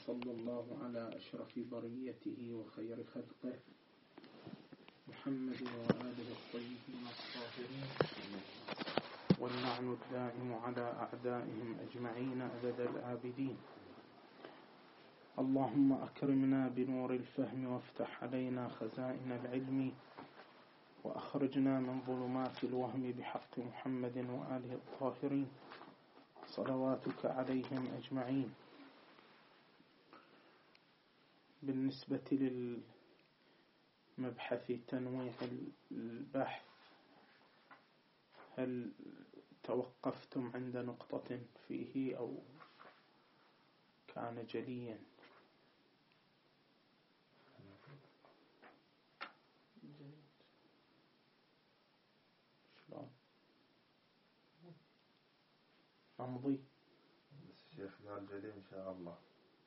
وصلى الله على أشرف بريته وخير خلقه محمد وآله الطيبين الطاهرين، واللعن الدائم على أعدائهم أجمعين أبد الآبدين. اللهم أكرمنا بنور الفهم وافتح علينا خزائن العلم، وأخرجنا من ظلمات الوهم بحق محمد وآله الطاهرين صلواتك عليهم أجمعين. بالنسبة للمبحث تنويع البحث، هل توقفتم عند نقطة فيه أو كان جليا؟ شلون أمضي؟ الشيخ قال جلي إن شاء الله.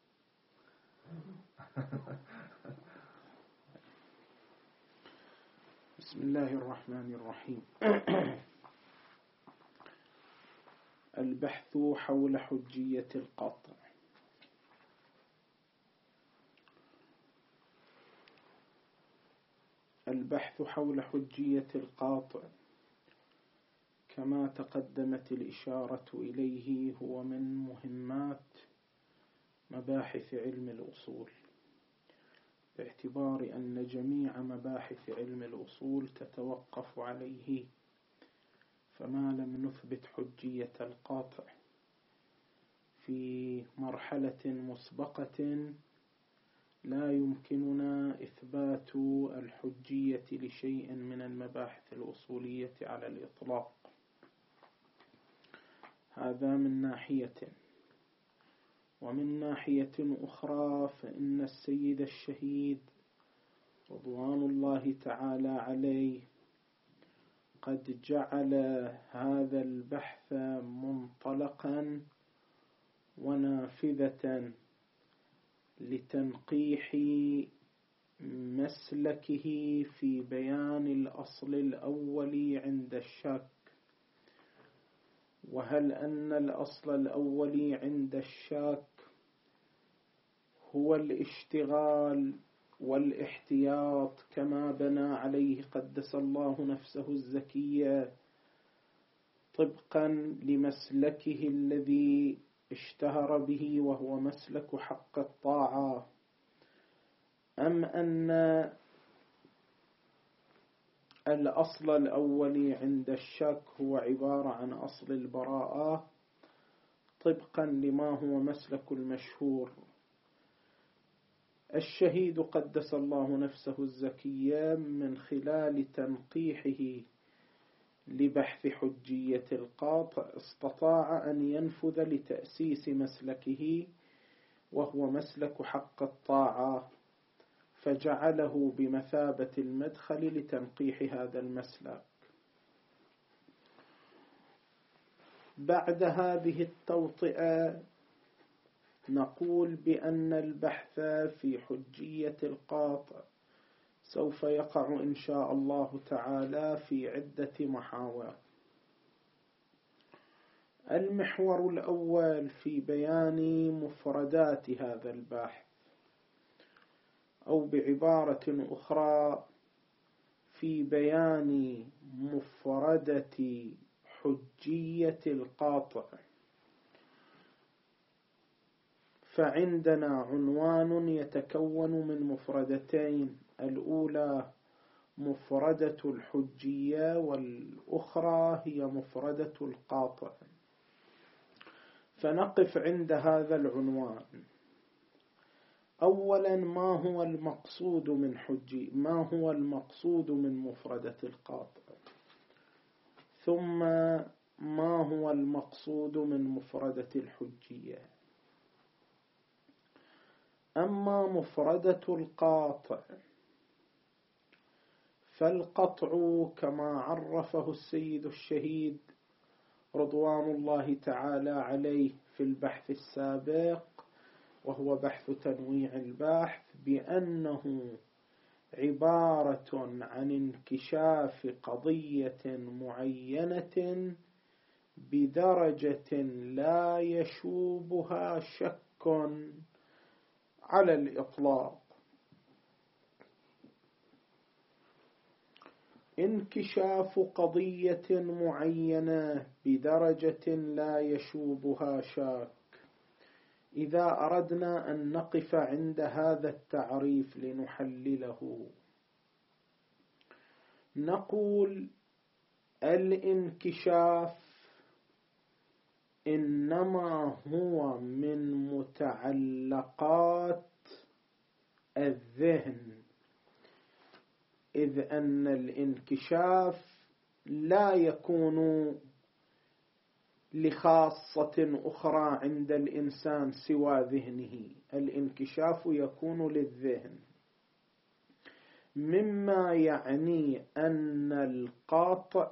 بسم الله الرحمن الرحيم. البحث حول حجية القاطع. البحث حول حجية القاطع كما تقدمت الإشارة إليه هو من مهمات مباحث علم الأصول، باعتبار أن جميع مباحث علم الأصول تتوقف عليه، فما لم نثبت حجية القاطع في مرحلة مسبقة لا يمكننا إثبات الحجية لشيء من المباحث الأصولية على الإطلاق. هذا من ناحية. ومن ناحية أخرى فإن السيد الشهيد رضوان الله تعالى عليه قد جعل هذا البحث منطلقا ونافذة لتنقيح مسلكه في بيان الأصل الأول عند الشك. وهل أن الأصل الأول عند الشك هو الاشتغال والاحتياط كما بنى عليه قدس الله نفسه الزكية طبقا لمسلكه الذي اشتهر به وهو مسلك حق الطاعة، أم أن الأصل الأول عند الشك هو عبارة عن أصل البراءة طبقا لما هو مسلك المشهور؟ الشهيد قدس الله نفسه الزكية من خلال تنقيحه لبحث حجية القاطع استطاع أن ينفذ لتأسيس مسلكه وهو مسلك حق الطاعة، فجعله بمثابة المدخل لتنقيح هذا المسلك. بعد هذه التوطئة نقول بأن البحث في حجية القاطع سوف يقع إن شاء الله تعالى في عدة محاور. المحور الأول في بيان مفردات هذا البحث، أو بعبارة أخرى في بيان مفردة حجية القاطع. فعندنا عنوان يتكون من مفردتين، الأولى مفردة الحجية والأخرى هي مفردة القاطع. فنقف عند هذا العنوان. أولا، ما هو المقصود من حجية؟ ما هو المقصود من مفردة القاطع؟ ثم ما هو المقصود من مفردة الحجية؟ أما مفردة القاطع فالقطع كما عرفه السيد الشهيد رضوان الله تعالى عليه في البحث السابق، وهو بحث تنويع البحث، بأنه عبارة عن انكشاف قضية معينة بدرجة لا يشوبها شك على الإطلاق. انكشاف قضية معينة بدرجة لا يشوبها شاك. إذا أردنا أن نقف عند هذا التعريف لنحلله، نقول الانكشاف إنما هو من متعلقات الذهن، إذ أن الانكشاف لا يكون لخاصة أخرى عند الإنسان سوى ذهنه، الانكشاف يكون للذهن، مما يعني أن القاطع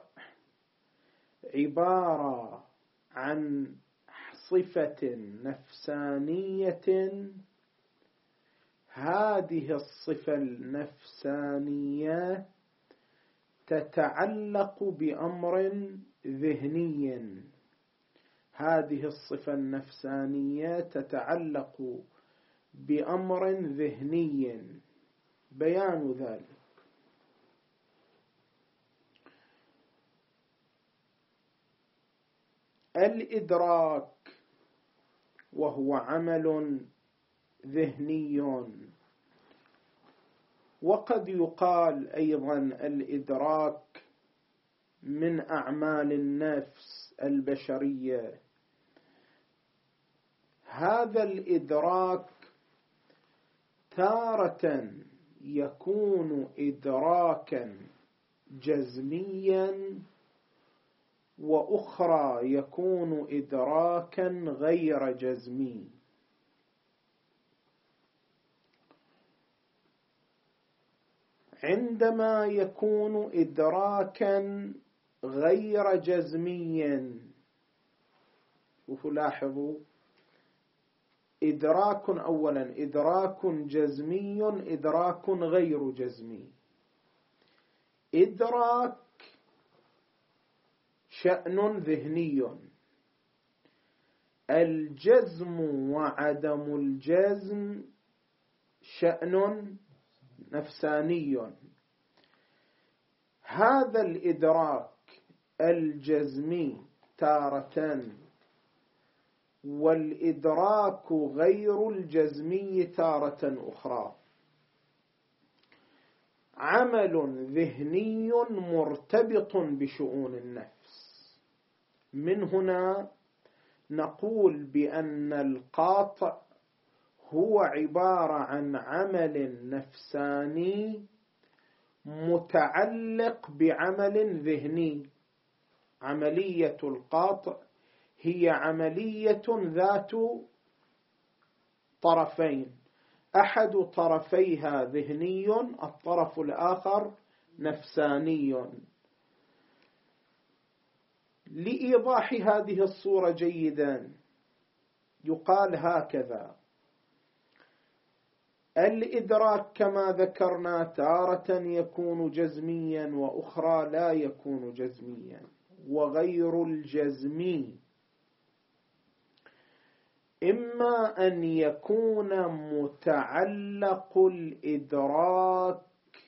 عبارة عن صفة نفسانية، هذه الصفة النفسانية تتعلق بأمر ذهني، هذه الصفة النفسانية تتعلق بأمر ذهني. بيان ذلك: الإدراك وهو عمل ذهني، وقد يقال أيضا الإدراك من أعمال النفس البشرية. هذا الإدراك تارة يكون إدراكا جزميا، وأخرى يكون إدراكا غير جزمي. عندما يكون إدراكا غير جزميا، ولاحظوا إدراك أولا إدراك جزمي، إدراك غير جزمي. إدراك شأن ذهني، الجزم وعدم الجزم شأن نفساني. هذا الإدراك الجزمي تارة، والإدراك غير الجزمي تارة أخرى، عمل ذهني مرتبط بشؤون النفس. من هنا نقول بأن القاطع هو عبارة عن عمل نفساني متعلق بعمل ذهني. عملية القاطع هي عملية ذات طرفين، أحد طرفيها ذهني، الطرف الآخر نفساني. لإيضاح هذه الصورة جيدا يقال هكذا: الإدراك كما ذكرنا تارة يكون جزميا وأخرى لا يكون جزميا. وغير الجزمي إما أن يكون متعلق الإدراك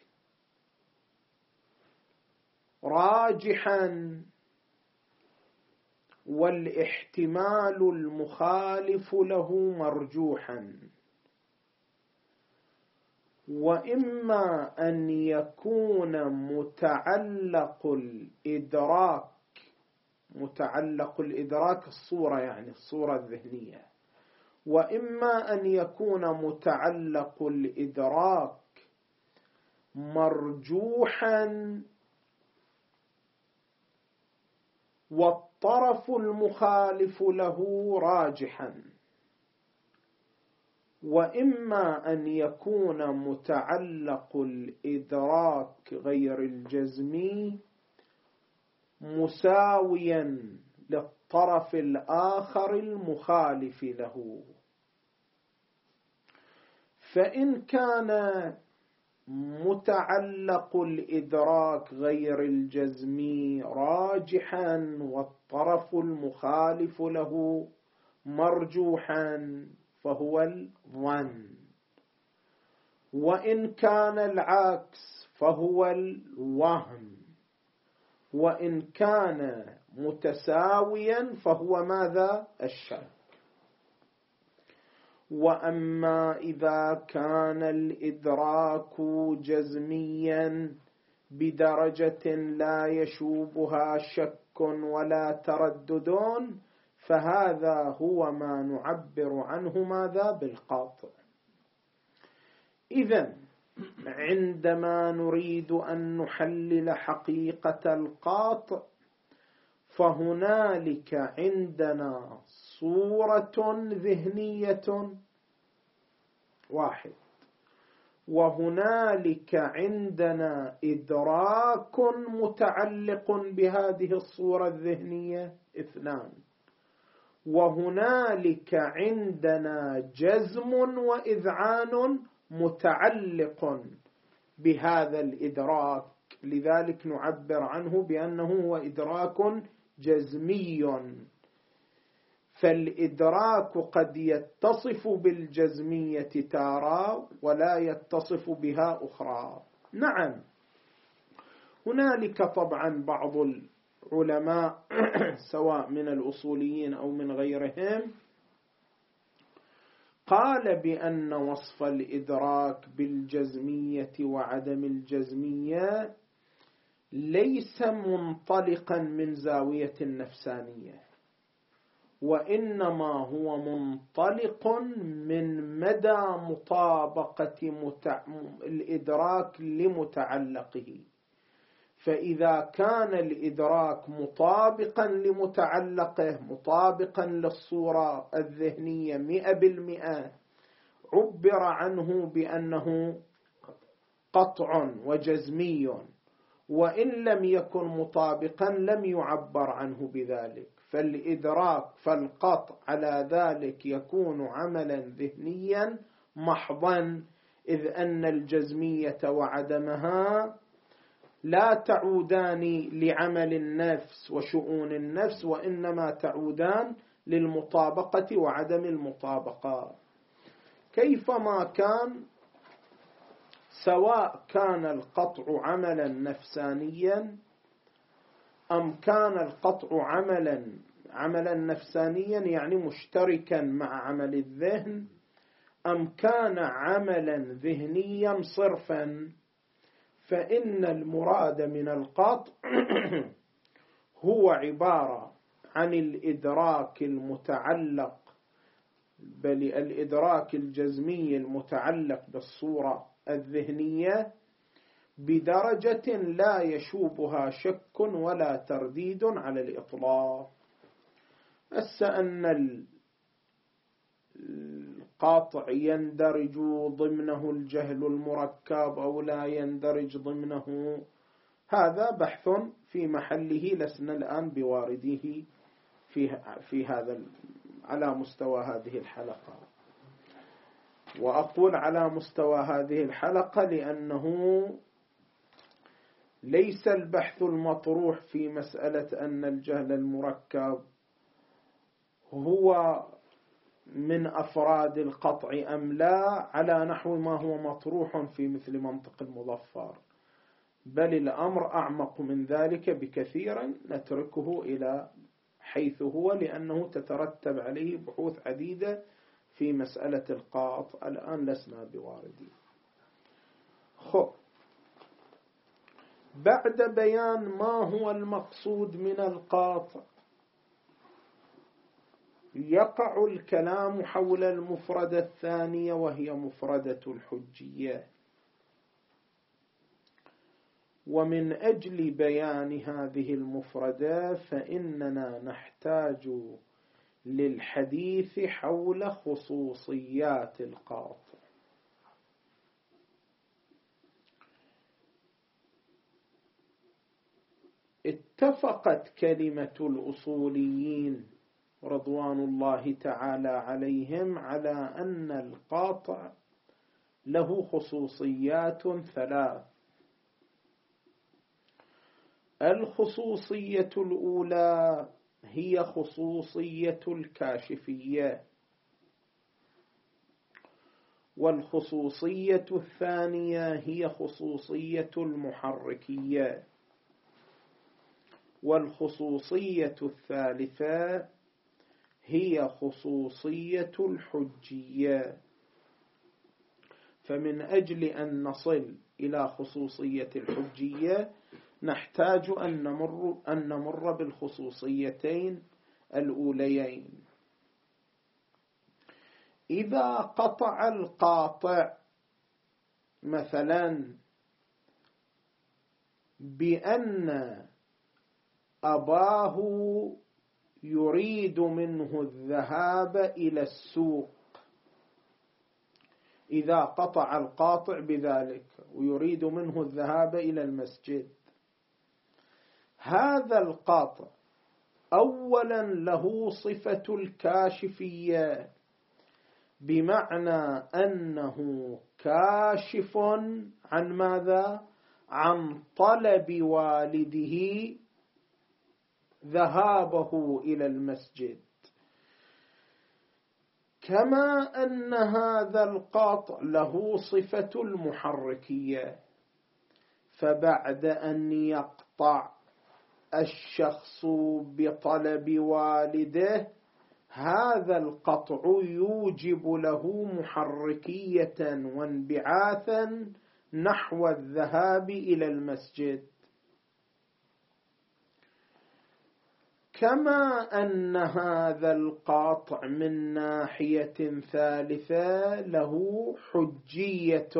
راجحا والاحتمال المخالف له مرجوحا، وإما أن يكون متعلق الإدراك الصورة، يعني الصورة الذهنية، وإما أن يكون متعلق الإدراك مرجوحا والطرف المخالف له راجحا، وإما أن يكون متعلق الإدراك غير الجزمي مساويا للطرف الآخر المخالف له. فإن كان متعلق الإدراك غير الجزمي راجحا والطرف المخالف له مرجوحا فهو الظن. وإن كان العكس فهو الوهم، وإن كان متساويا فهو ماذا؟ الشك. وأما إذا كان الإدراك جزميا بدرجة لا يشوبها شك ولا تردد، فهذا هو ما نعبر عنه ماذا؟ بالقاطع. إذن عندما نريد أن نحلل حقيقة القاطع فهنالك عندنا صورة ذهنية واحد، وهنالك عندنا إدراك متعلق بهذه الصورة الذهنية اثنان، وهنالك عندنا جزم وإذعان متعلق بهذا الإدراك، لذلك نعبر عنه بأنه هو إدراك جزمي. فالإدراك قد يتصف بالجزمية تارة ولا يتصف بها أخرى. نعم، هنالك طبعا بعض العلماء سواء من الأصوليين أو من غيرهم قال بأن وصف الإدراك بالجزمية وعدم الجزمية ليس منطلقا من زاوية النفسانية، وإنما هو منطلق من مدى مطابقة الإدراك لمتعلقه. فإذا كان الإدراك مطابقا لمتعلقه، مطابقا للصورة الذهنية 100%، عبر عنه بأنه قطع وجزمي، وإن لم يكن مطابقا لم يعبر عنه بذلك. فالإدراك فالقطع على ذلك يكون عملا ذهنيا محضا، إذ أن الجزمية وعدمها لا تعودان لعمل النفس وشؤون النفس، وإنما تعودان للمطابقة وعدم المطابقة. كيفما كان، سواء كان القطع عملا نفسانيا أم كان القطع عملا نفسانيا يعني مشتركا مع عمل الذهن، أم كان عملا ذهنيا صرفا، فإن المراد من القطع هو عبارة عن الإدراك المتعلق، بل الإدراك الجزمي المتعلق بالصورة الذهنية بدرجة لا يشوبها شك ولا ترديد على الإطلاق. أن القاطع يندرج ضمنه الجهل المركب أو لا يندرج ضمنه، هذا بحث في محله، لسنا الآن بوارديه في هذا على مستوى هذه الحلقة. وأقول على مستوى هذه الحلقة لأنه ليس البحث المطروح في مسألة أن الجهل المركب هو من أفراد القطع أم لا على نحو ما هو مطروح في مثل منطق المظفر، بل الأمر أعمق من ذلك بكثيرا، نتركه إلى حيث هو، لأنه تترتب عليه بحوث عديدة في مسألة القاطع، الآن لسنا بواردين. بعد بيان ما هو المقصود من القاطع يقع الكلام حول المفردة الثانية، وهي مفردة الحجية. ومن أجل بيان هذه المفردة فإننا نحتاج للحديث حول خصوصيات القاطع. اتفقت كلمة الأصوليين رضوان الله تعالى عليهم على أن القاطع له خصوصيات ثلاث. الخصوصية الأولى هي خصوصية الكاشفية، والخصوصية الثانية هي خصوصية المحركية، والخصوصية الثالثة هي خصوصية الحجية. فمن أجل أن نصل إلى خصوصية الحجية نحتاج أن نمر بالخصوصيتين الأوليين. إذا قطع القاطع مثلا بأن أباه يريد منه الذهاب إلى السوق، إذا قطع القاطع بذلك ويريد منه الذهاب إلى المسجد، هذا القاطع أولا له صفة الكاشفية، بمعنى أنه كاشف عن ماذا؟ عن طلب والده ذهابه إلى المسجد. كما أن هذا القاطع له صفة المحركية، فبعد أن يقطع الشخص بطلب والده، هذا القطع يوجب له محركية وانبعاثا نحو الذهاب إلى المسجد. كما أن هذا القاطع من ناحية ثالثة له حجية،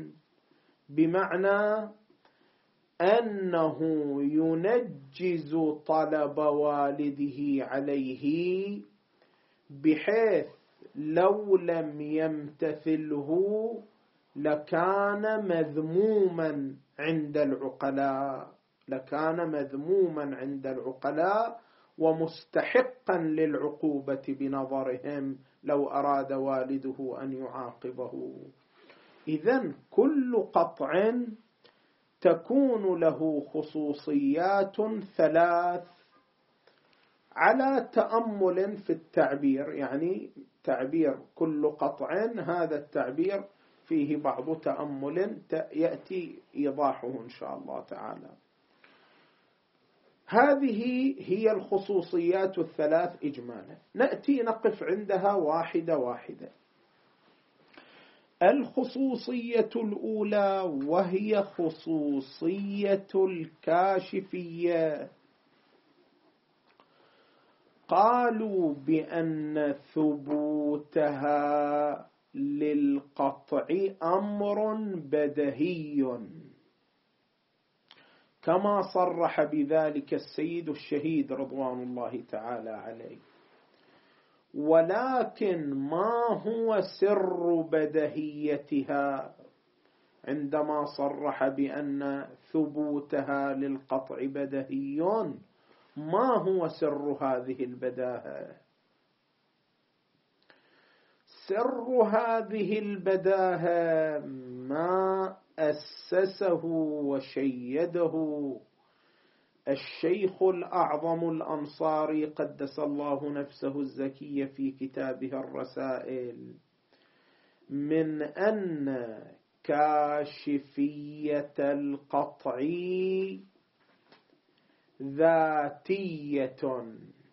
بمعنى أنه ينجز طلب والده عليه، بحيث لو لم يمتثله لكان مذموما عند العقلاء، ومستحقا للعقوبة بنظرهم لو أراد والده أن يعاقبه. إذن كل قطع تكون له خصوصيات ثلاث على تأمل في التعبير، يعني تعبير كل قطع، هذا التعبير فيه بعض تأمل يأتي إيضاحه إن شاء الله تعالى. هذه هي الخصوصيات الثلاث إجمالا، نأتي نقف عندها واحدة واحدة. الخصوصية الأولى وهي خصوصية الكاشفية، قالوا بأن ثبوتها للقطع أمر بديهي، كما صرح بذلك السيد الشهيد رضوان الله تعالى عليه. ولكن ما هو سر بديهيتها عندما صرح بأن ثبوتها للقطع بديهي؟ ما هو سر هذه البداهة؟ سر هذه البداهة ما أسسه وشيده الشيخ الأعظم الأنصاري قدس الله نفسه الزكية في كتابه الرسائل، من أن كاشفية القطع ذاتية.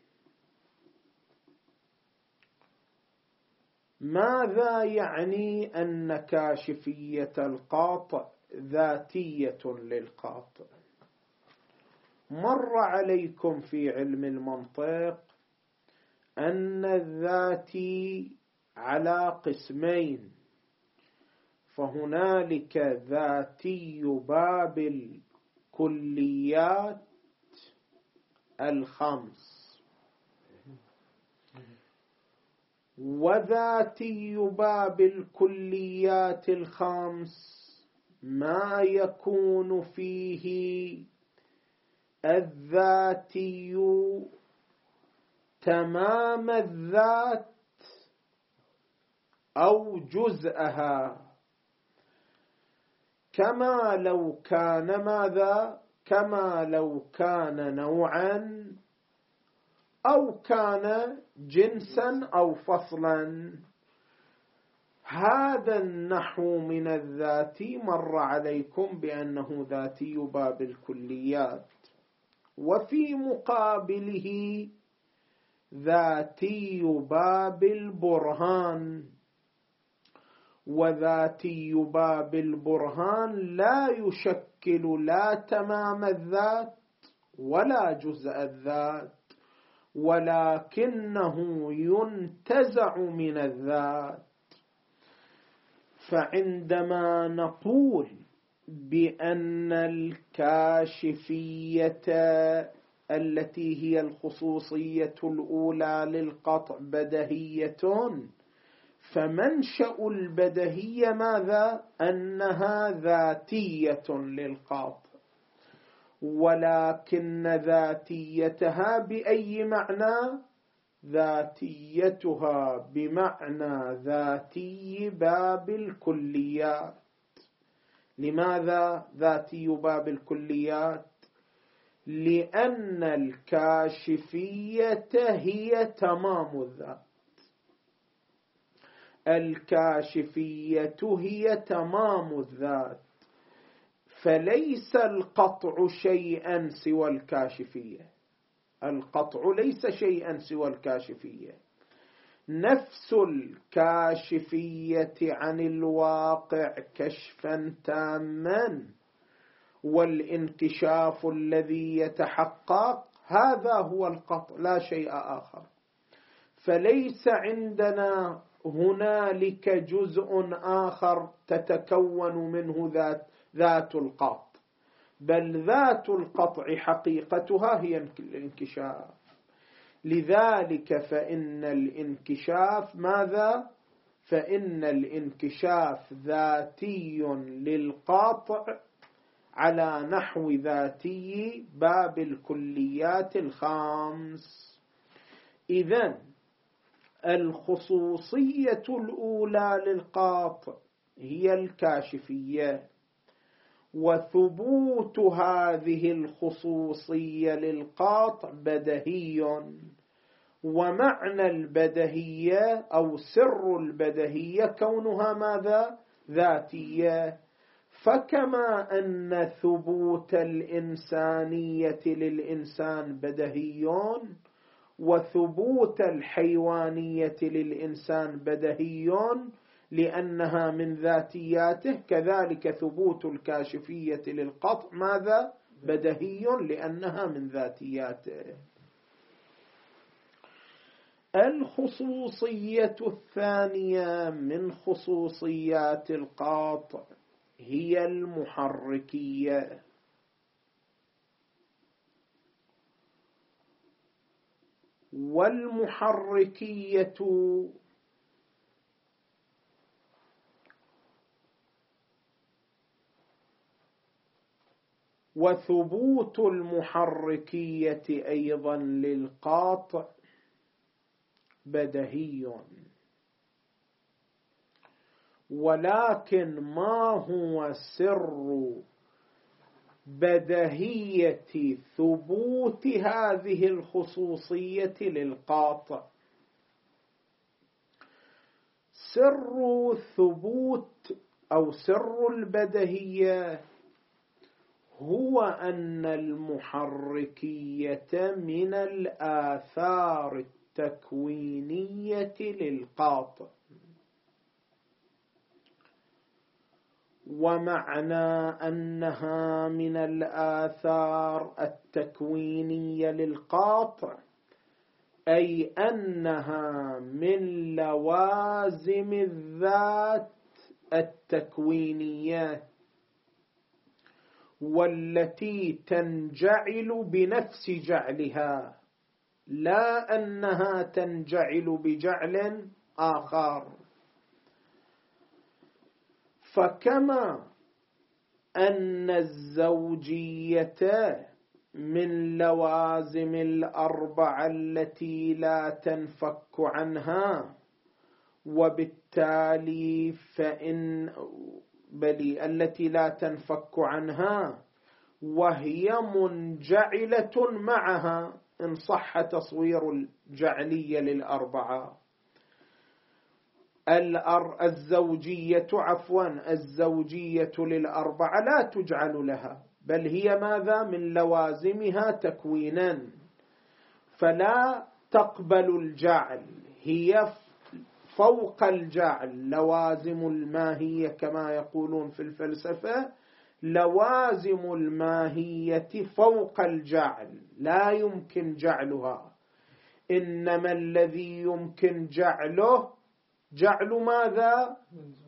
ماذا يعني أن كاشفية القاطع ذاتية للقاطع؟ مر عليكم في علم المنطق أن الذاتي على قسمين، فهنالك ذاتي باب الكليات الخمس، وذاتي باب الكليات الخمس ما يكون فيه الذاتي تمام الذات أو جزءها، كما لو كان ماذا؟ كما لو كان نوعا أو كان جنسا أو فصلا. هذا النحو من الذاتي مر عليكم بأنه ذاتي باب الكليات، وفي مقابله ذاتي باب البرهان. وذاتي باب البرهان لا يشكل لا تمام الذات ولا جزء الذات، ولكنه ينتزع من الذات. فعندما نقول بأن الكاشفية التي هي الخصوصية الأولى للقطع بدهية، فمنشأ البدهية ماذا؟ أنها ذاتية للقطع، ولكن ذاتيتها بأي معنى؟ ذاتيتها بمعنى ذاتي باب الكليات. لماذا ذاتي باب الكليات؟ لأن الكاشفية هي تمام الذات. الكاشفية هي تمام الذات، فليس القطع شيئا سوى الكاشفية. القطع ليس شيئا سوى الكاشفية. نفس الكاشفية عن الواقع كشفا تاما، والانكشاف الذي يتحقق هذا هو القطع، لا شيء آخر. فليس عندنا هنالك جزء آخر تتكون منه ذات القطع، بل ذات القطع حقيقتها هي الانكشاف. لذلك فإن الانكشاف ماذا؟ فإن الانكشاف ذاتي للقطع على نحو ذاتي باب الكليات الخامس. إذن الخصوصية الأولى للقاطع هي الكاشفية، وثبوت هذه الخصوصية للقاطع بدهي. ومعنى البدهية أو سر البدهية كونها ماذا؟ ذاتية. فكما أن ثبوت الإنسانية للإنسان بدهي، وثبوت الحيوانية للإنسان بدهي لأنها من ذاتياته، كذلك ثبوت الكاشفية للقطع ماذا؟ بدهي لأنها من ذاتياته. الخصوصية الثانية من خصوصيات القاطع هي المحركية. والمحركية وثبوت المحركية أيضا للقاطع بدهي، ولكن ما هو سر بدهية ثبوت هذه الخصوصية للقاطع؟ سر ثبوت أو سر البدهية هو أن المحركية من الآثار التكوينية للقاطع. ومعنى أنها من الآثار التكوينية للقاطع أي أنها من لوازم الذات التكوينية، والتي تنجعل بنفس جعلها، لا أنها تنجعل بجعل آخر. فكما أن الزوجية من لوازم الأربعة التي لا تنفك عنها، وبالتالي التي لا تنفك عنها وهي منجعلة معها إن صح تصوير الجعلية للأربعة. الزوجية للأربعة لا تجعل لها، بل هي ماذا؟ من لوازمها تكوينا، فلا تقبل الجعل، هي فوق الجعل. لوازم الماهية كما يقولون في الفلسفة، لوازم الماهية فوق الجعل، لا يمكن جعلها، إنما الذي يمكن جعله جعل ماذا؟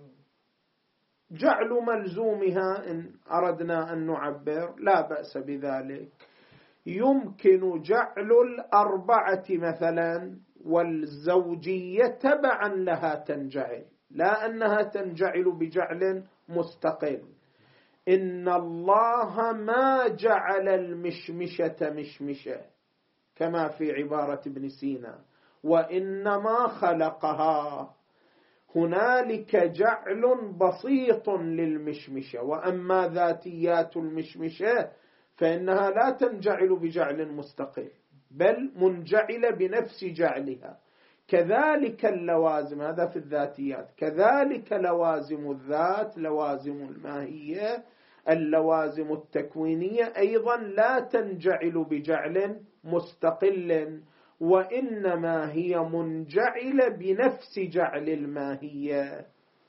جعل ملزومها. إن أردنا أن نعبر لا بأس بذلك، يمكن جعل الأربعة مثلا والزوجية تبعا لها تنجعل، لا أنها تنجعل بجعل مستقل. إن الله ما جعل المشمشة مشمشة كما في عبارة ابن سينا، وإنما خلقها. هنالك جعل بسيط للمشمشة، وأما ذاتيات المشمشة فإنها لا تنجعل بجعل مستقل، بل منجعل بنفس جعلها. كذلك اللوازم، هذا في الذاتيات، كذلك لوازم الذات، لوازم الماهية، اللوازم التكوينية أيضا لا تنجعل بجعل مستقل، وإنما هي منجعلة بنفس جعل الماهية.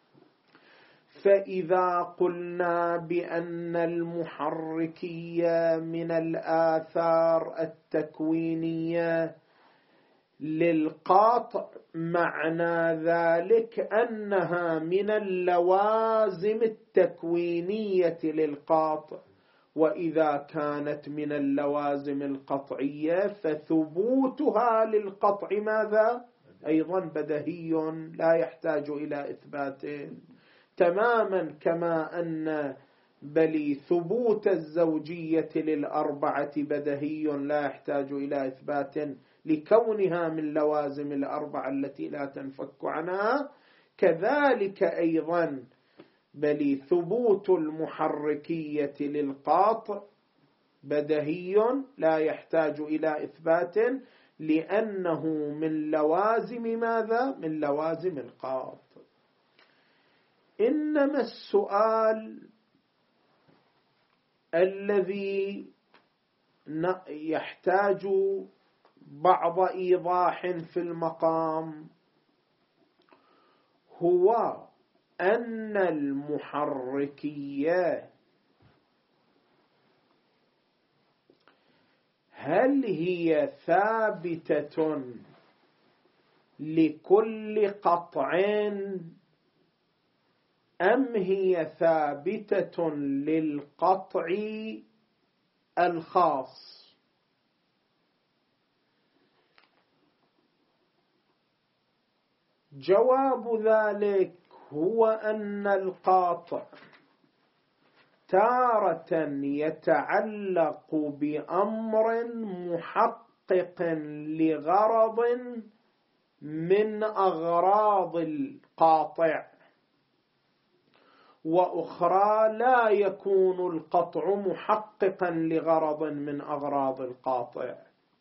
فإذا قلنا بأن المحركية من الآثار التكوينية للقاطع، معنى ذلك أنها من اللوازم التكوينية للقاطع، وإذا كانت من اللوازم القطعية فثبوتها للقطع ماذا؟ أيضا بديهي لا يحتاج إلى إثبات، تماما كما أن بل ثبوت الزوجية للأربعة بديهي لا يحتاج إلى إثبات لكونها من لوازم الأربعة التي لا تنفك عنها، كذلك أيضا بل ثبوت المحركية للقاطع بديهي لا يحتاج إلى إثبات، لأنه من لوازم ماذا؟ من لوازم القاطع. إنما السؤال الذي يحتاج بعض إيضاح في المقام هو أن المحركية هل هي ثابتة لكل قطع أم هي ثابتة للقطع الخاص؟ جواب ذلك هو أن القاطع تارة يتعلق بأمر محقق لغرض من أغراض القاطع، وأخرى لا يكون القطع محققا لغرض من أغراض القاطع.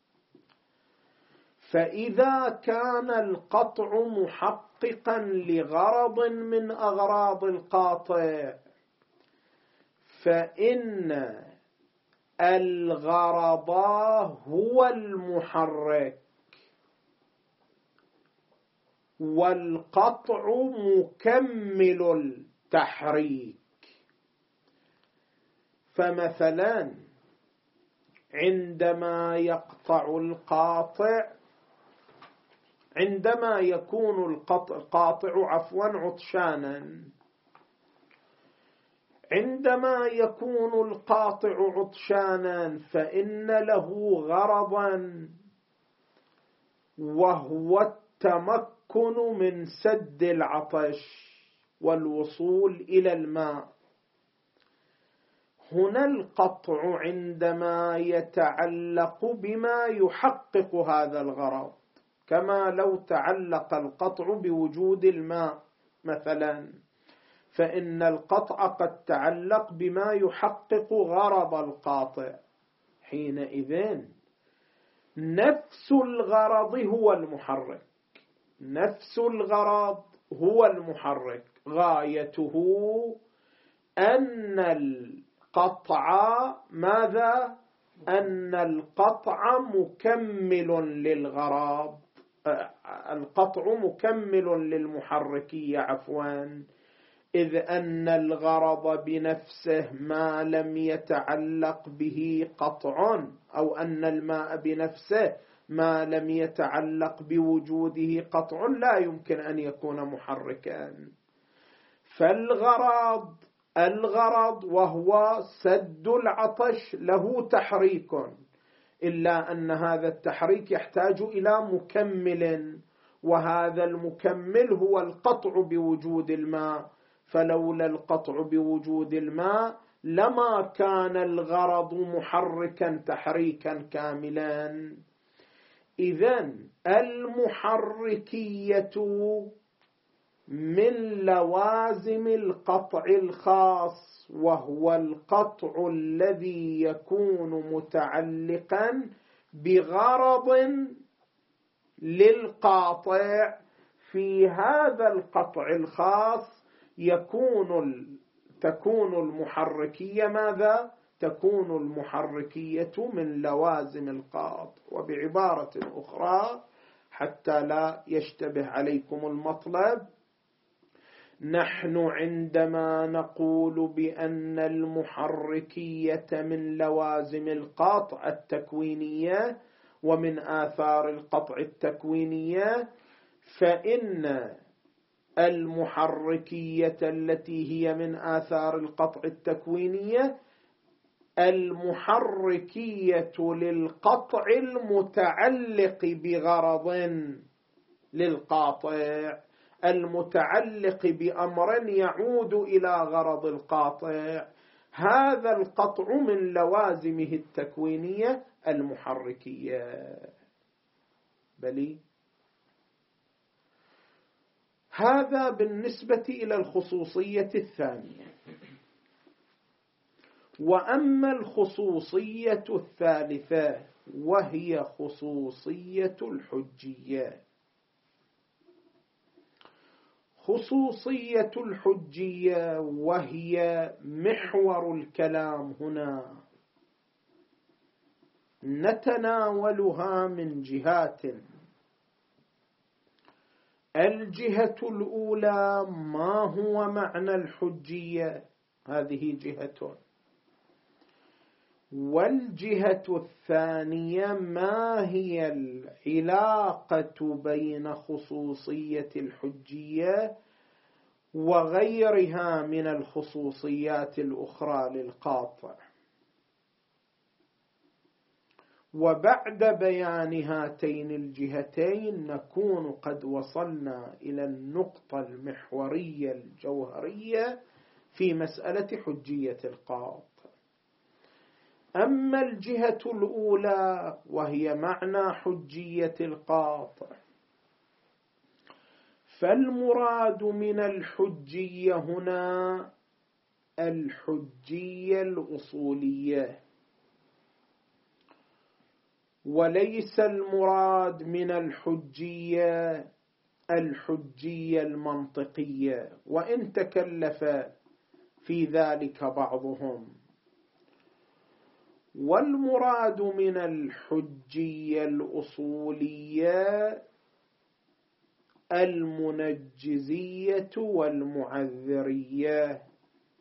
فإذا كان القطع محققا لغرض من أغراض القاطع، فإن الغرض هو المحرك، والقطع مكمل التحريك. فمثلا عندما يقطع القاطع، عندما يكون القاطع عطشانا، عندما يكون القاطع عطشانا فإن له غرضا، وهو التمكن من سد العطش والوصول إلى الماء. هنا القطع عندما يتعلق بما يحقق هذا الغرض، كما لو تعلق القطع بوجود الماء مثلا، فإن القطع قد تعلق بما يحقق غرض القاطع. حينئذ نفس الغرض هو المحرك، نفس الغرض هو المحرك، غايته أن القطع ماذا؟ أن القطع مكمل للغرض، القطع مكمل للمحركية عفوا، إذ أن الغرض بنفسه ما لم يتعلق به قطع، أو أن الماء بنفسه ما لم يتعلق بوجوده قطع لا يمكن أن يكون محركا. فالغرض وهو سد العطش له تحريك، إلا أن هذا التحريك يحتاج إلى مكمل، وهذا المكمل هو القطع بوجود الماء، فلولا القطع بوجود الماء لما كان الغرض محركا تحريكا كاملا. إذن المحركية من لوازم القطع الخاص، وهو القطع الذي يكون متعلقا بغرض للقاطع. في هذا القطع الخاص تكون المحركية ماذا؟ تكون المحركية من لوازم القاطع. وبعبارة أخرى حتى لا يشتبه عليكم المطلب، نحن عندما نقول بأن المحركية من لوازم القطع التكوينية ومن آثار القطع التكوينية، فإن المحركية التي هي من آثار القطع التكوينية المحركية للقطع المتعلق بغرض للقاطع، المتعلق بأمر يعود إلى غرض القاطع، هذا القطع من لوازمه التكوينية المحركية. بلي هذا بالنسبة إلى الخصوصية الثانية. وأما الخصوصية الثالثة وهي خصوصية الحجية. خصوصية الحجية وهي محور الكلام هنا، نتناولها من جهات. الجهة الأولى ما هو معنى الحجية، هذه جهة. والجهة الثانية ما هي العلاقة بين خصوصية الحجية وغيرها من الخصوصيات الأخرى للقاطع. وبعد بيان هاتين الجهتين نكون قد وصلنا إلى النقطة المحورية الجوهرية في مسألة حجية القاطع. أما الجهة الأولى وهي معنى حجية القاطع، فالمراد من الحجية هنا الحجية الأصولية، وليس المراد من الحجية الحجية المنطقية، وإن تكلف في ذلك بعضهم. والمراد من الحجية الأصولية المنجزية والمعذرية.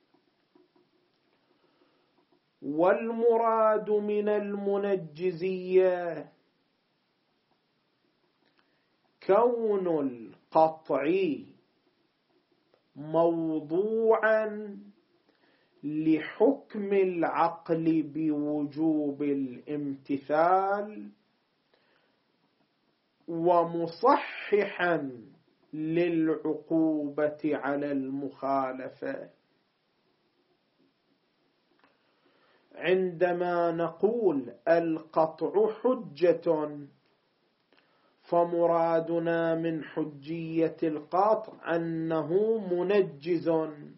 والمراد من المنجزية كون القطع موضوعا لحكم العقل بوجوب الامتثال، ومصححا للعقوبة على المخالفة. عندما نقول القطع حجة فمرادنا من حجية القطع أنه منجز.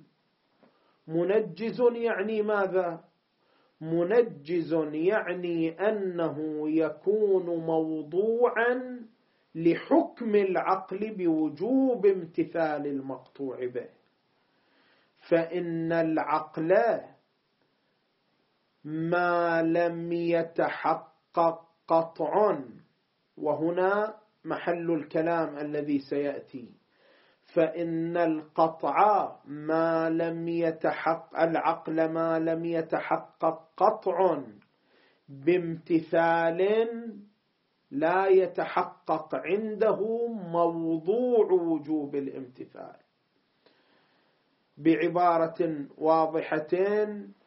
منجز يعني ماذا؟ منجز يعني أنه يكون موضوعا لحكم العقل بوجوب امتثال المقطوع به، فإن العقل ما لم يتحقق قطع، وهنا محل الكلام الذي سيأتي، فإن القطع ما لم يتحقق، العقل ما لم يتحقق قطع بامتثال لا يتحقق عنده موضوع وجوب الامتثال. بعبارة واضحة،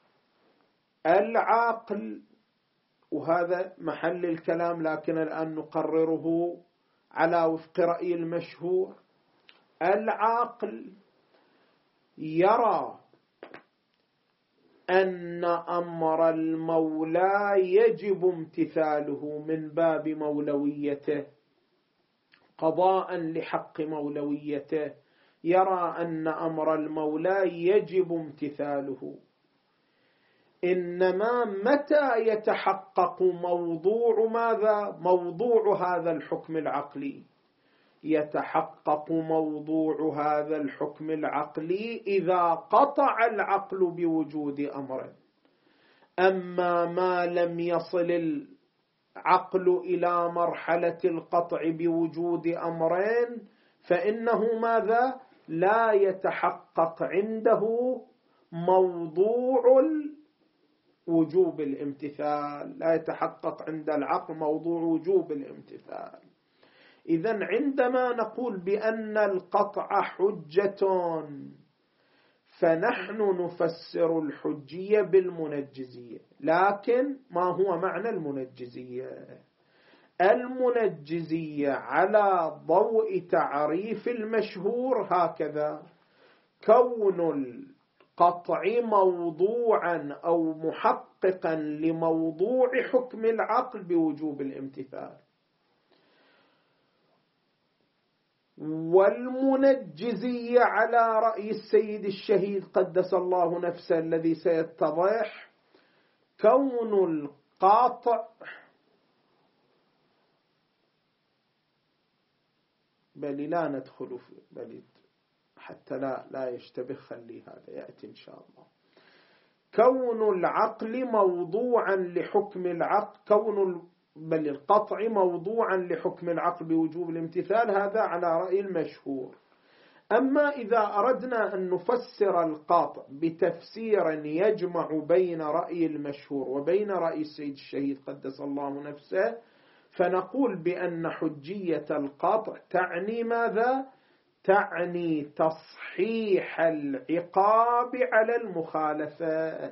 العقل، وهذا محل الكلام لكن الآن نقرره على وفق رأي المشهور، العقل يرى أن أمر المولى يجب امتثاله من باب مولويته، قضاء لحق مولويته، يرى أن أمر المولى يجب امتثاله. إنما متى يتحقق موضوع ماذا؟ موضوع هذا الحكم العقلي. يتحقق موضوع هذا الحكم العقلي إذا قطع العقل بوجود أمر. أما ما لم يصل العقل إلى مرحلة القطع بوجود أمرين فإنه ماذا؟ لا يتحقق عنده موضوع وجوب الامتثال، لا يتحقق عند العقل موضوع وجوب الامتثال. إذن عندما نقول بأن القطع حجة فنحن نفسر الحجية بالمنجزية. لكن ما هو معنى المنجزية؟ المنجزية على ضوء تعريف المشهور هكذا: كون القطع موضوعا أو محققا لموضوع حكم العقل بوجوب الامتثال. والمنجزية على رأي السيد الشهيد قدس الله نفسه الذي سيتضح كون القاطع، بل لا ندخل في بل حتى لا يشتبه، خلي هذا يأتي إن شاء الله. كون العقل موضوعا لحكم العقل، بل القطع موضوعا لحكم العقل بوجوب الامتثال، هذا على رأي المشهور. أما إذا أردنا أن نفسر القطع بتفسير يجمع بين رأي المشهور وبين رأي السيد الشهيد قدس الله نفسه، فنقول بأن حجية القطع تعني ماذا؟ تعني تصحيح العقاب على المخالفة.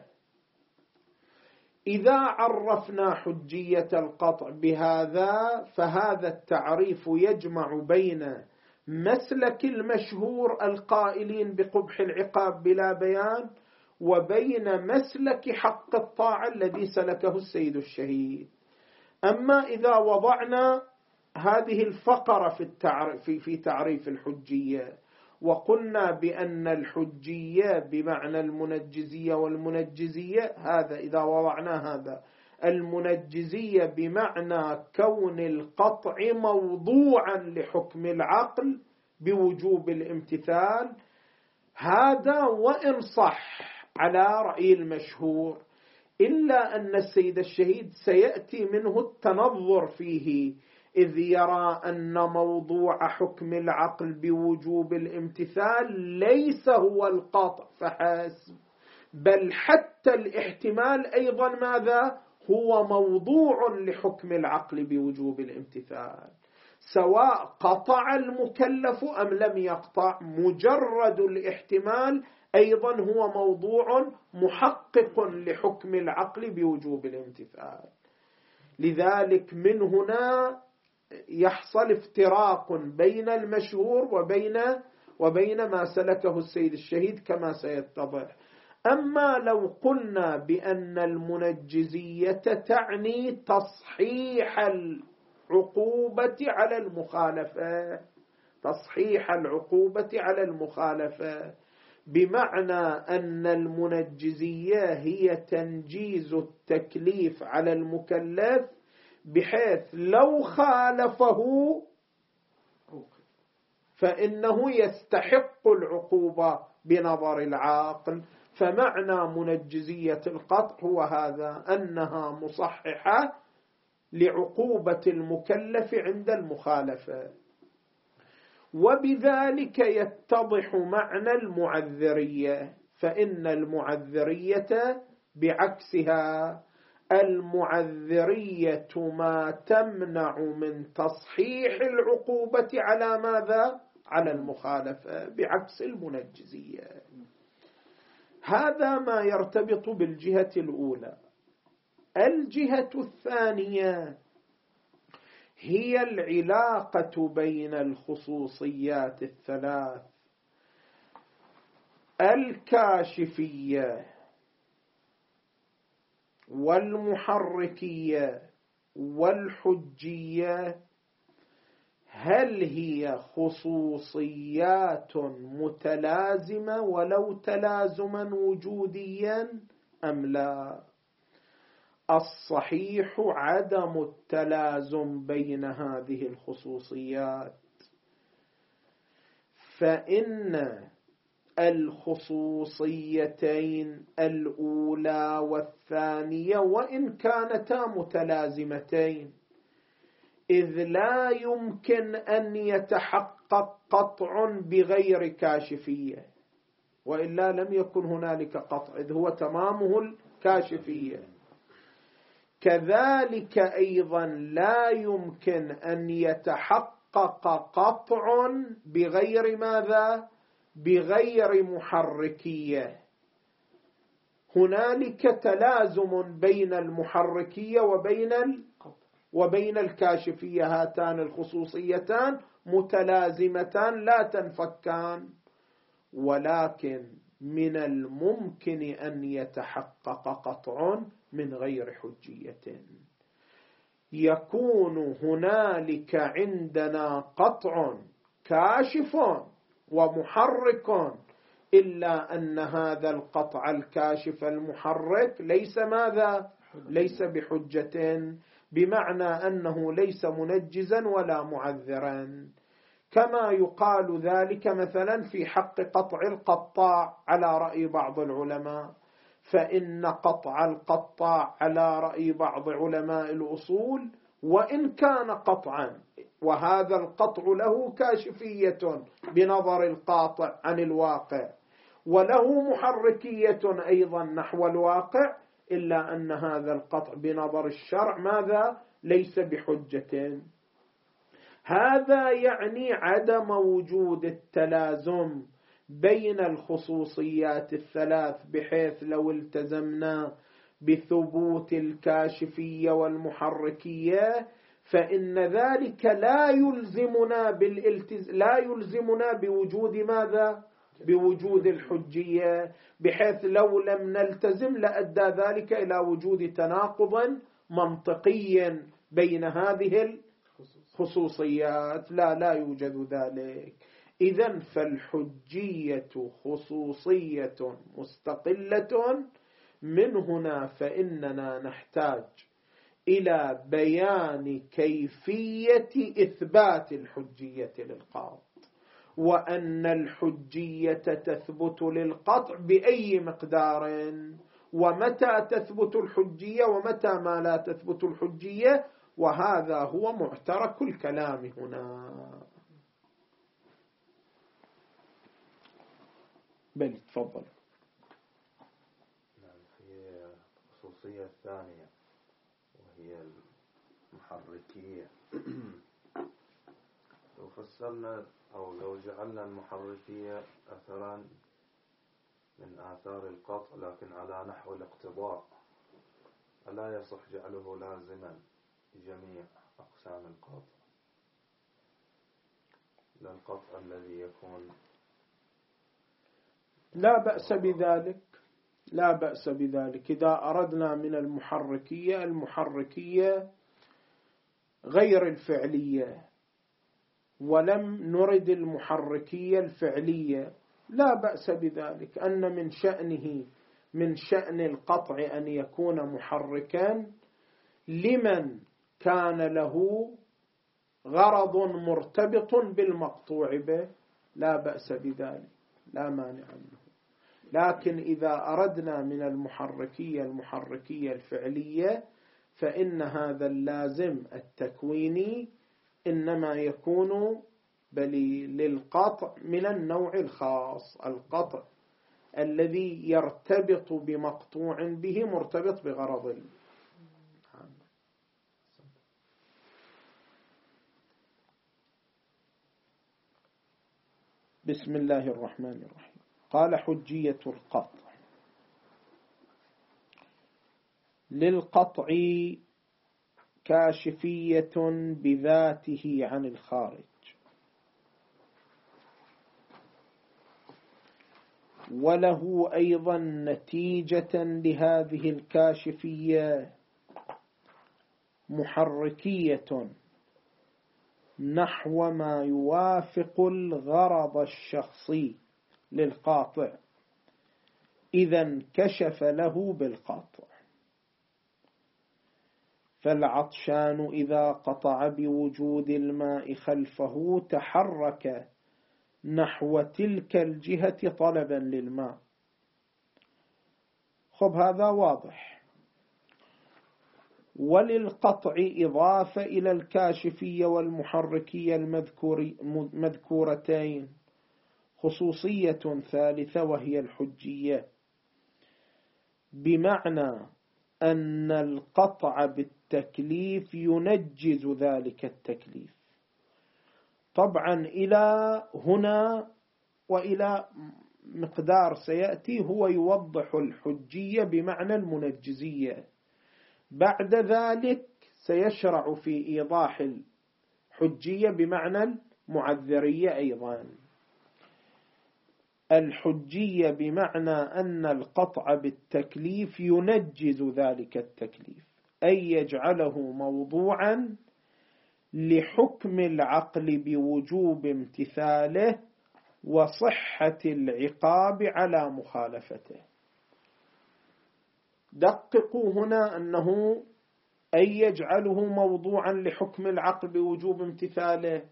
إذا عرفنا حجية القطع بهذا فهذا التعريف يجمع بين مسلك المشهور القائلين بقبح العقاب بلا بيان وبين مسلك حق الطاعة الذي سلكه السيد الشهيد. أما إذا وضعنا هذه الفقرة في تعريف الحجية وقلنا بأن الحجية بمعنى المنجزية والمنجزية، هذا إذا وضعنا هذا المنجزية بمعنى كون القطع موضوعا لحكم العقل بوجوب الامتثال، هذا وإن صح على رأي المشهور، إلا أن السيد الشهيد سيأتي منه التنظر فيه، إذ يرى أن موضوع حكم العقل بوجوب الامتثال ليس هو القطع فحسب، بل حتى الاحتمال أيضا ماذا؟ هو موضوع لحكم العقل بوجوب الامتثال، سواء قطع المكلف أم لم يقطع، مجرد الاحتمال أيضا هو موضوع محقق لحكم العقل بوجوب الامتثال. لذلك من هنا يحصل افتراق بين المشهور وبين ما سلكه السيد الشهيد كما سيتضح. أما لو قلنا بأن المنجزية تعني تصحيح العقوبة على المخالفة، تصحيح العقوبة على المخالفة، بمعنى أن المنجزية هي تنجيز التكليف على المكلف بحيث لو خالفه فإنه يستحق العقوبة بنظر العاقل. فمعنى منجزية القطع هو هذا، أنها مصححة لعقوبة المكلف عند المخالفة. وبذلك يتضح معنى المعذرية، فإن المعذرية بعكسها، المعذرية ما تمنع من تصحيح العقوبة على ماذا؟ على المخالفة، بعكس المنجزية. هذا ما يرتبط بالجهة الأولى. الجهة الثانية هي العلاقة بين الخصوصيات الثلاث: الكاشفية والمحركية والحجية. هل هي خصوصيات متلازمة ولو تلازما وجوديا أم لا؟ الصحيح عدم التلازم بين هذه الخصوصيات، فإن الخصوصيتين الأولى والثانية وإن كانتا متلازمتين، إذ لا يمكن أن يتحقق قطع بغير كاشفية، وإلا لم يكن هنالك قطع، إذ هو تمامه الكاشفية. كذلك أيضا لا يمكن أن يتحقق قطع بغير ماذا؟ بغير محركية. هنالك تلازم بين المحركية وبين الكاشفية، هاتان الخصوصيتان متلازمتان لا تنفكان، ولكن من الممكن أن يتحقق قطع من غير حجية. يكون هنالك عندنا قطع كاشف ومحرك، إلا أن هذا القطع الكاشف المحرك ليس ماذا؟ ليس بحجة، بمعنى أنه ليس منجزا ولا معذرا، كما يقال ذلك مثلا في حق قطع القطاع على رأي بعض العلماء. فإن قطع القطاع على رأي بعض علماء الأصول وإن كان قطعا، وهذا القطع له كاشفية بنظر القاطع عن الواقع، وله محركية أيضا نحو الواقع، إلا أن هذا القطع بنظر الشرع ماذا؟ ليس بحجة. هذا يعني عدم وجود التلازم بين الخصوصيات الثلاث، بحيث لو التزمنا بثبوت الكاشفية والمحركية فإن ذلك لا يلزمنا بوجود ماذا؟ بوجود الحجية، بحيث لو لم نلتزم لأدى ذلك إلى وجود تناقض منطقي بين هذه الخصوصيات. لا يوجد ذلك. إذن فالحجية خصوصية مستقلة. من هنا فإننا نحتاج إلى بيان كيفية إثبات الحجية للقاطع، وأن الحجية تثبت للقطع بأي مقدار، ومتى تثبت الحجية ومتى ما لا تثبت الحجية، وهذا هو معترك الكلام هنا. بل تفضل. في الخصوصية الثانية وهي المحركية، لو فسرنا أو لو جعلنا المحركية أثرا من آثار القطع لكن على نحو الاقتضاء، ألا يصح جعله لازما لجميع أقسام القطع، للقطع الذي يكون؟ لا بأس بذلك، لا بأس بذلك. إذا أردنا من المحركية غير الفعلية ولم نرد المحركية الفعلية، لا بأس بذلك. أن من شأن القطع أن يكون محركا لمن كان له غرض مرتبط بالمقطوع به لا بأس بذلك، لا مانع منه. لكن إذا أردنا من المحركية الفعلية فإن هذا اللازم التكويني إنما يكون للقطع من النوع الخاص، القطع الذي يرتبط بمقطوع به مرتبط بغرض. بسم الله الرحمن الرحيم. قال حجية القطع: للقطع كاشفية بذاته عن الخارج، وله أيضا نتيجة لهذه الكاشفية محركية نحو ما يوافق الغرض الشخصي للقاطع إذا انكشف له بالقاطع. فالعطشان إذا قطع بوجود الماء خلفه تحرك نحو تلك الجهة طلبا للماء. خب هذا واضح. وللقطع إضافة إلى الكاشفية والمحركية المذكورتين خصوصية ثالثة وهي الحجية، بمعنى أن القطع بالتكليف ينجز ذلك التكليف. طبعا إلى هنا وإلى مقدار سيأتي هو يوضح الحجية بمعنى المنجزية، بعد ذلك سيشرع في إيضاح الحجية بمعنى المعذرية أيضا. الحجية بمعنى أن القطع بالتكليف ينجز ذلك التكليف، أي يجعله موضوعا لحكم العقل بوجوب امتثاله وصحة العقاب على مخالفته. دققوا هنا أنه أي يجعله موضوعا لحكم العقل بوجوب امتثاله،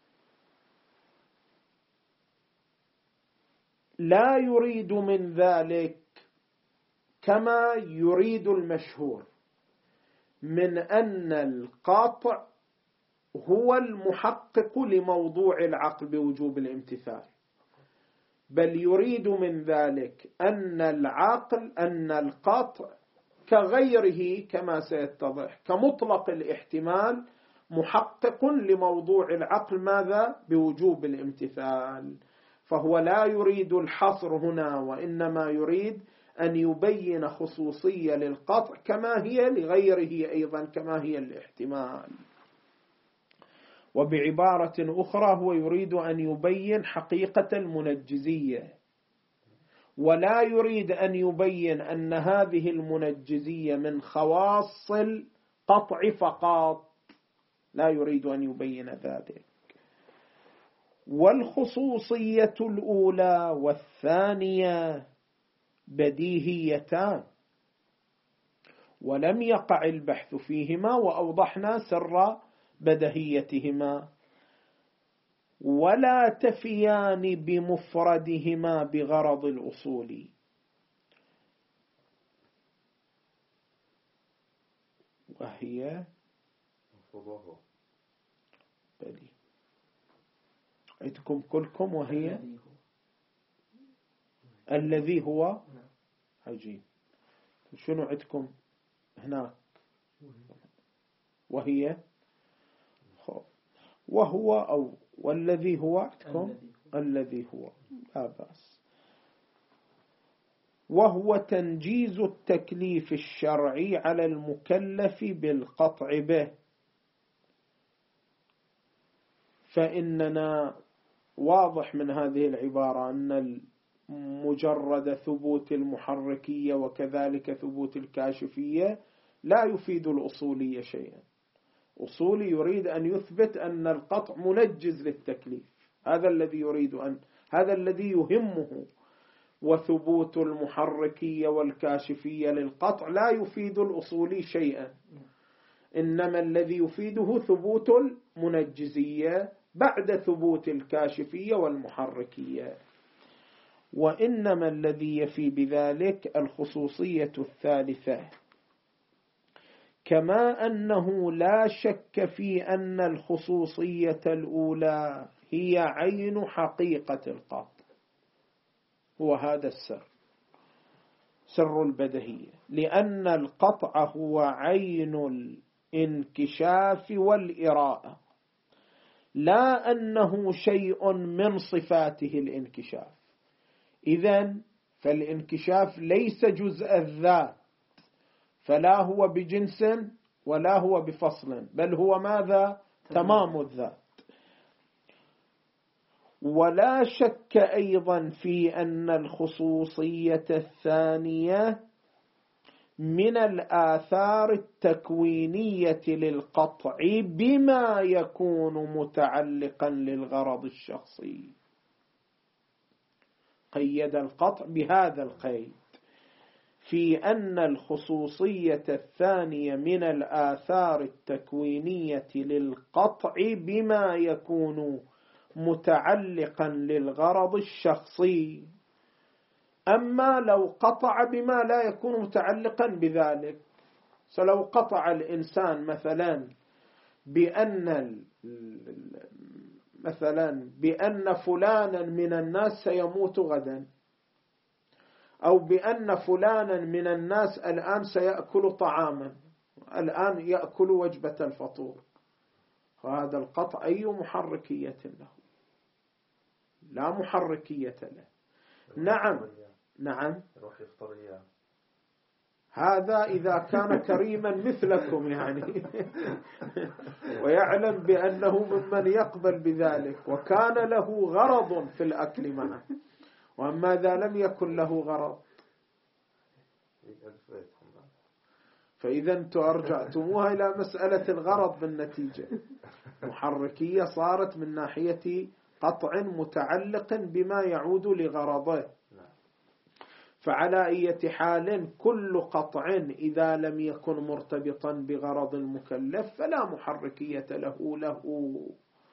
لا يريد من ذلك كما يريد المشهور من أن القاطع هو المحقق لموضوع العقل بوجوب الامتثال، بل يريد من ذلك أن القطع كغيره كما سيتضح كمطلق الاحتمال محقق لموضوع العقل ماذا؟ بوجوب الامتثال. فهو لا يريد الحصر هنا، وإنما يريد أن يبين خصوصية للقطع كما هي لغيره أيضا كما هي الاحتمال. وبعبارة أخرى هو يريد أن يبين حقيقة المنجزية، ولا يريد أن يبين أن هذه المنجزية من خواص القطع فقط، لا يريد أن يبين ذلك. والخصوصية الأولى والثانية بديهيتان ولم يقع البحث فيهما، وأوضحنا سر بدهيتهما، ولا تفيان بمفردهما بغرض الأصول. وهي بلي عندكم كلكم وهي الذي هو عجيب. شنو عندكم هناك؟ وهي وهو أو والذي هو عندكم الذي هو لا بأس. وهو تنجيز التكليف الشرعي على المكلف بالقطع به. فإننا واضح من هذه العبارة أن مجرد ثبوت المحركية وكذلك ثبوت الكاشفية لا يفيد الأصولية شيئا. أصولي يريد أن يثبت أن القطع منجز للتكليف، هذا الذي يهمه. وثبوت المحركية والكاشفية للقطع لا يفيد الأصولي شيئا. إنما الذي يفيده ثبوت المنجزية بعد ثبوت الكاشفية والمحركية، وإنما الذي يفي بذلك الخصوصية الثالثة، كما أنه لا شك في أن الخصوصية الأولى هي عين حقيقة القطع. هو هذا السر، سر البدهية، لأن القطع هو عين الانكشاف والإراءة، لا أنه شيء من صفاته الانكشاف. إذن فالانكشاف ليس جزء الذات، فلا هو بجنس ولا هو بفصل، بل هو ماذا؟ تمام الذات. ولا شك أيضا في أن الخصوصية الثانية من الآثار التكوينية للقطع بما يكون متعلقا للغرض الشخصي. قيد القطع بهذا القيد، في أن الخصوصية الثانية من الآثار التكوينية للقطع بما يكون متعلقا للغرض الشخصي. أما لو قطع بما لا يكون متعلقا بذلك، فلو قطع الإنسان بأن فلانا من الناس سيموت غدا، أو بأن فلانا من الناس الآن سيأكل طعاما، الآن يأكل وجبة الفطور، فهذا القطع أي محركية له؟ لا محركية له. نعم هذا إذا كان كريما مثلكم يعني ويعلم بأنه ممن يقبل بذلك وكان له غرض في الأكل معه. وأما إذا لم يكن له غرض فإذا أنتم أرجعتموها إلى مسألة الغرض بالنتيجة. محركية صارت من ناحية قطع متعلق بما يعود لغرضه. فعلى أي حال كل قطع إذا لم يكن مرتبطا بغرض المكلف فلا محركية له.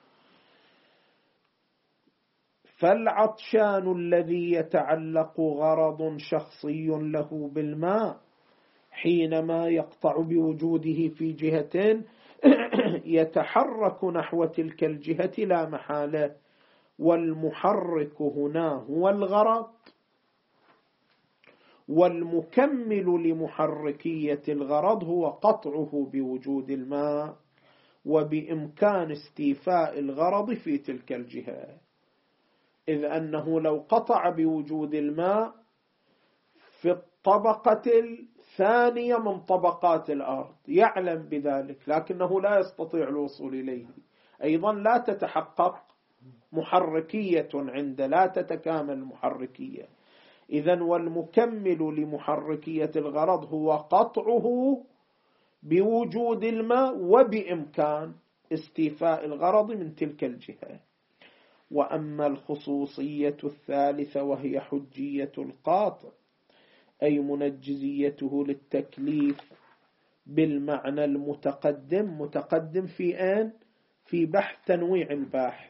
فالعطشان الذي يتعلق غرض شخصي له بالماء حينما يقطع بوجوده في جهة يتحرك نحو تلك الجهة لا محالة، والمحرك هنا هو الغرض، والمكمل لمحركية الغرض هو قطعه بوجود الماء وبإمكان استيفاء الغرض في تلك الجهة. إذ أنه لو قطع بوجود الماء في الطبقة الثانية من طبقات الأرض يعلم بذلك لكنه لا يستطيع الوصول إليه، أيضا لا تتحقق محركية عنده، لا تتكامل المحركية. إذن والمكمل لمحركية الغرض هو قطعه بوجود الماء وبإمكان استيفاء الغرض من تلك الجهة. وأما الخصوصية الثالثة وهي حجية القاطع أي منجزيته للتكليف بالمعنى المتقدم، متقدم في آن في بحث تنويع الباحث،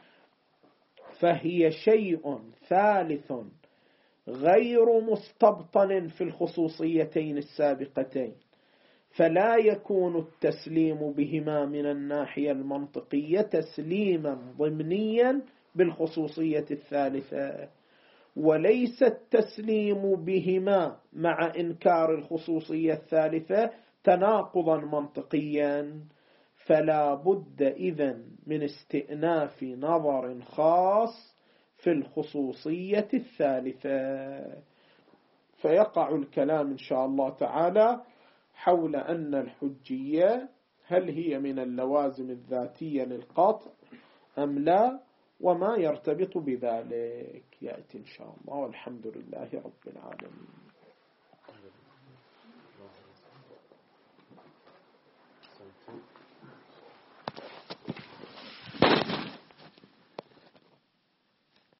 فهي شيء ثالث غير مستبطن في الخصوصيتين السابقتين، فلا يكون التسليم بهما من الناحية المنطقية تسليما ضمنيا بالخصوصية الثالثة، وليس التسليم بهما مع إنكار الخصوصية الثالثة تناقضا منطقيا، فلا بد إذن من استئناف نظر خاص في الخصوصية الثالثة. فيقع الكلام إن شاء الله تعالى حول أن الحجية هل هي من اللوازم الذاتية للقطع أم لا، وما يرتبط بذلك يأتي إن شاء الله، والحمد لله رب العالمين.